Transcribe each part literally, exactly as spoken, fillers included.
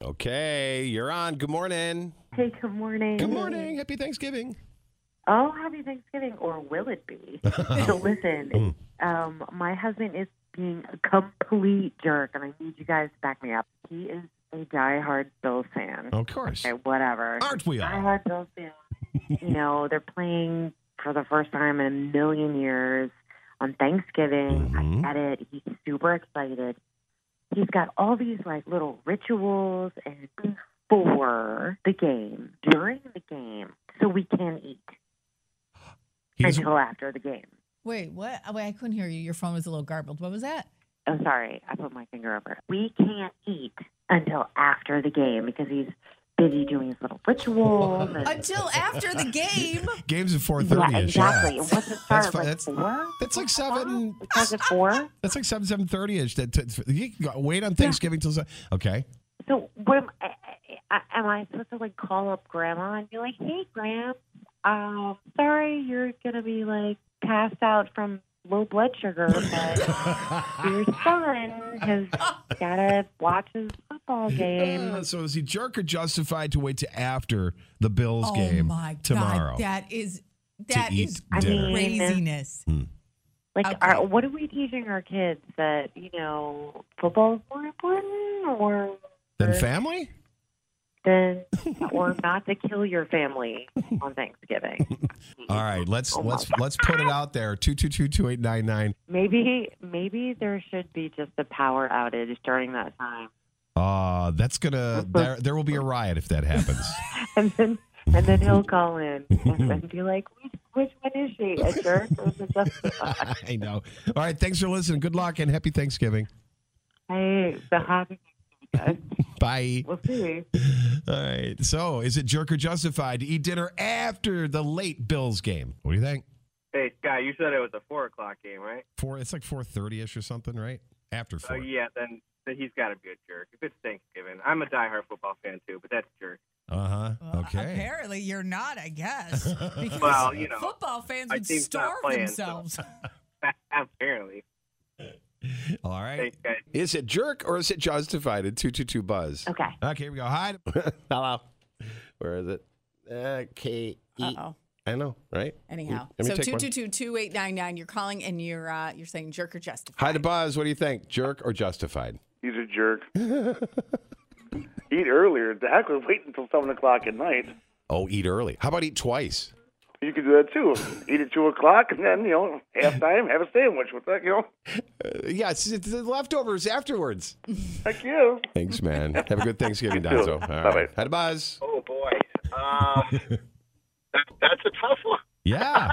Okay, you're on. Good morning. Hey, good morning. Good morning. Happy Thanksgiving. Oh, happy Thanksgiving, or will it be? So listen, um, my husband is being a complete jerk, and I need you guys to back me up. He is a diehard Bills fan. Of course. Okay, whatever. Aren't we all? Diehard Bills fan. You know, they're playing for the first time in a million years on Thanksgiving. Mhm. I get it. He's super excited. He's got all these like little rituals and before the game, during the game, so we can eat He's, until after the game. Wait, what? Oh, wait, I couldn't hear you. Your phone was a little garbled. What was that? Oh, sorry. I put my finger over it. We can't eat until after the game because he's busy doing his little rituals. And, Until after the game. game's at four thirty. yeah, exactly. And what's it start? That's fine. Like That's- four? That's like seven. It starts at four? That's like seven, seven thirty ish. That that- you can wait on Thanksgiving till seven. Okay. So what am I, I, am I supposed to like call up Grandma and be like, "Hey, Gram, um, sorry, you're gonna be like passed out from low blood sugar, but your son has gotta watch his football game." Uh, so is he jerk or justified to wait to after the Bills Oh game my tomorrow God, that is that to is eat I dinner? mean- craziness. Like, Okay. are, what are we teaching our kids that you know football is more important, or Then family? than or not to kill your family on Thanksgiving? All right, let's Oh my let's let's put it out there. two two two, two eight nine nine. Maybe maybe there should be just a power outage during that time, Uh, that's gonna there there will be a riot if that happens. and then and then he'll call in and, and be like, which, "Which one is she? A jerk or is it justified?" I know. All right, thanks for listening. Good luck and happy Thanksgiving. Hey, the happy guys. Bye. We'll see. All right. So, is it jerk or justified to eat dinner after the late Bills game? What do you think? Hey, Guy, you said it was a four o'clock game, right? Four. It's like four thirty ish or something, right? After Oh, four. yeah, then, then he's got to be a jerk. If it's Thanksgiving, I'm a diehard football fan too, but that's jerk. Uh huh. Well, Okay. Apparently, you're not. I guess. Because Well, you know, football fans my would team's not starve playing, so- themselves. Apparently. All right. Thanks, guys. Is it jerk or is it justified at two two two Buzz? Okay. Okay, here we go. Hi. Hello. Where is it? Uh, K E. Uh-oh. I know, right? Anyhow, Let me so take two one. two two two eight nine nine. You're calling and you're uh, you're saying jerk or justified. Hi to Buzz. What do you think? Jerk or justified? He's a jerk. Eat earlier. The heck with wait until seven o'clock at night. Oh, eat early. How about eat twice? You could do that too. Eat at two o'clock and then you know halftime have a sandwich with that. You know, Uh, yeah, it's, it's the leftovers afterwards. heck yeah. Thanks, man. Have a good Thanksgiving, You too. Donzo. All Bye-bye. right. Hi to Buzz. Oh, boy. Um, that, that's a tough one. Yeah.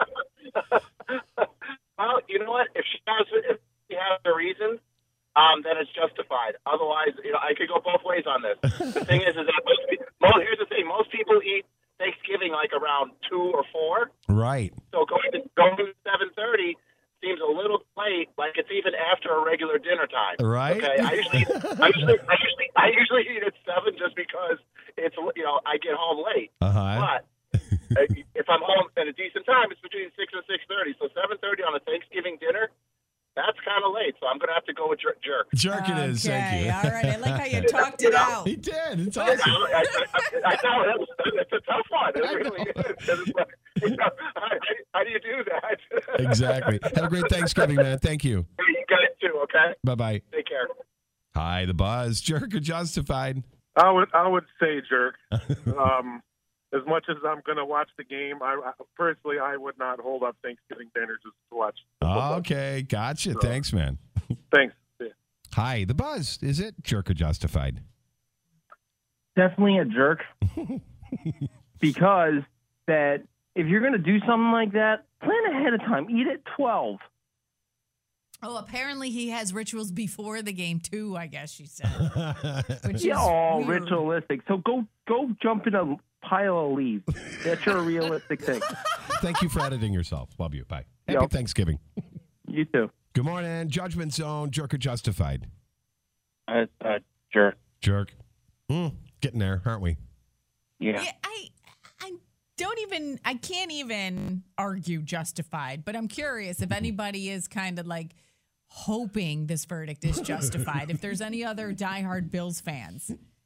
Well, you know what? If she has, if she has a reason, um, then it's justified. Otherwise, you know, I could go both ways on this. The thing is, is that most, pe- most here's the thing: most people eat Thanksgiving like around two or four. Right. So going to going to seven thirty seems a little late. Like it's even after a regular dinner time. Right. Okay. I usually, I usually, I usually, I usually eat at seven just because it's you know I get home late. Uh huh. But uh, if I'm home at a decent time, it's between six and six thirty. So seven thirty on a Thanksgiving dinner, that's kind of late. So I'm going to have to go with jer- jerk. Jerk it is. Thank Okay, you. all right. I like how you talked it out. He did. It's I, awesome. I, I, I know that's, that's a tough one. It I really know. is. It's like, you know, how, how do you do that? Exactly. Have a great Thanksgiving, man. Thank you. You guys too. Okay. Bye bye. Take care. Hi, the Buzz. Jerk or justified? I would I would say jerk. Um, as much as I'm going to watch the game, I, I personally I would not hold up Thanksgiving dinner just to watch. football. Okay, gotcha. Thanks, man. Thanks. Hi, the Buzz. Is it jerk or justified? Definitely a jerk because that if you're going to do something like that, plan ahead of time. Eat at twelve. Oh, apparently he has rituals before the game too. I guess she said. Which Yeah, is all weird. ritualistic. So go go jump in a pile of leaves. That's your realistic thing. Thank you for editing yourself. Love you. Bye. Happy Yep. Thanksgiving. You too. Good morning. Judgment Zone. Jerk or justified? Uh, uh, jerk. Jerk. Hmm. Getting there, aren't we? Yeah. Yeah, I I don't even I can't even argue justified, but I'm curious if anybody is kind of like hoping this verdict is justified. If there's any other diehard Bills fans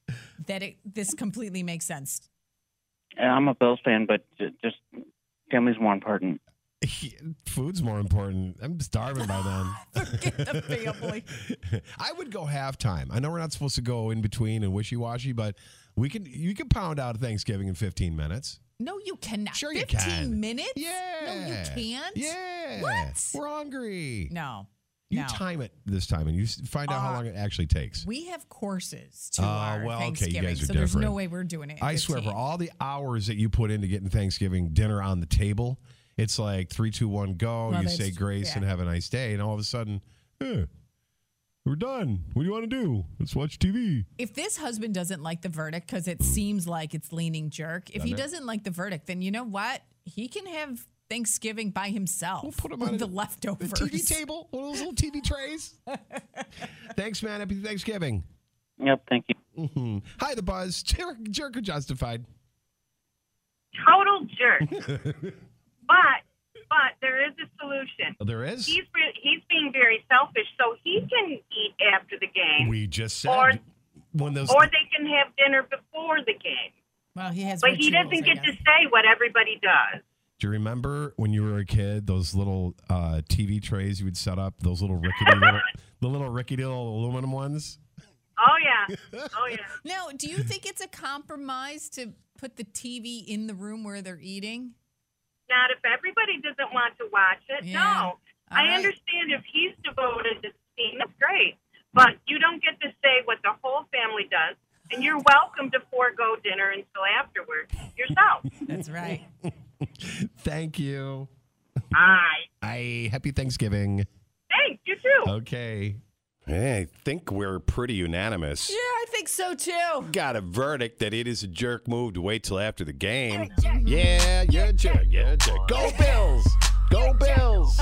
that it, this completely makes sense. I'm a Bills fan, but j- just family's more important. Food's more important. I'm starving by then. Forget the family. I would go halftime. I know we're not supposed to go in between and wishy-washy, but we can. You can pound out Thanksgiving in fifteen minutes. No, you cannot. Sure you fifteen can. minutes? Yeah. No, you can't? Yeah. What? We're hungry. No. You no. time it this time, and you s- find out Uh, how long it actually takes. We have courses to Oh, our well, okay, you Thanksgiving, guys are so there's no different. way we're doing it. at I swear, for fifteen. all the hours that you put into getting Thanksgiving dinner on the table, it's like three, two, one, go. Well, you that's say true, grace yeah. and have a nice day, and all of a sudden, eh, we're done. What do you want to do? Let's watch T V. If this husband doesn't like the verdict because it seems like it's leaning jerk, if he Doesn't it? doesn't like the verdict, then you know what? He can have Thanksgiving by himself. We'll put him with on the a- leftovers. The T V table, one of those little T V trays. Thanks, man. Happy Thanksgiving. Yep, thank you. hmm Hi, The Buzz. Jerk, jerk or justified? Total jerk. but but there is a solution. Oh, there is? He's re- he's being very selfish, so he can eat after the game, We just said Or- when those. or they can have dinner before the game. Well, he has But he rituals, doesn't I get guess. to say what everybody does. Do you remember when you were a kid, those little uh, T V trays you would set up, those little rickety little, the little rickety little aluminum ones? Oh yeah, oh yeah. Now, do you think it's a compromise to put the T V in the room where they're eating? Not if everybody doesn't want to watch it. Yeah. No, All I right. understand if he's devoted to the team, that's great. But you don't get to say what the whole family does, and you're welcome to forego dinner until afterward yourself. That's right. Thank you. Aye. I happy Thanksgiving. Thanks, you too. Okay. Hey, I think we're pretty unanimous. Yeah, I think so too. Got a verdict that it is a jerk move to wait till after the game. Yeah, you're a jerk. You're a jerk. Go Bills! Go Bills!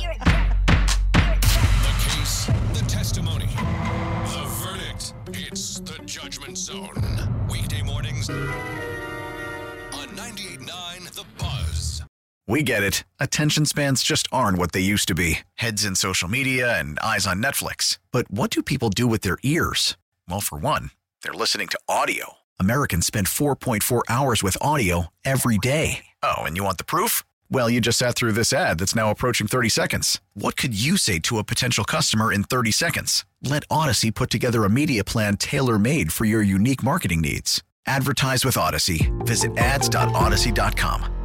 The case, the testimony, the verdict. It's the Judgment Zone. Weekday mornings on ninety-eight point nine The Buzz. We get it. Attention spans just aren't what they used to be. Heads in social media and eyes on Netflix. But what do people do with their ears? Well, for one, they're listening to audio. Americans spend four point four hours with audio every day. Oh, and you want the proof? Well, you just sat through this ad that's now approaching thirty seconds. What could you say to a potential customer in thirty seconds? Let Odyssey put together a media plan tailor-made for your unique marketing needs. Advertise with Odyssey. Visit ads dot odyssey dot com.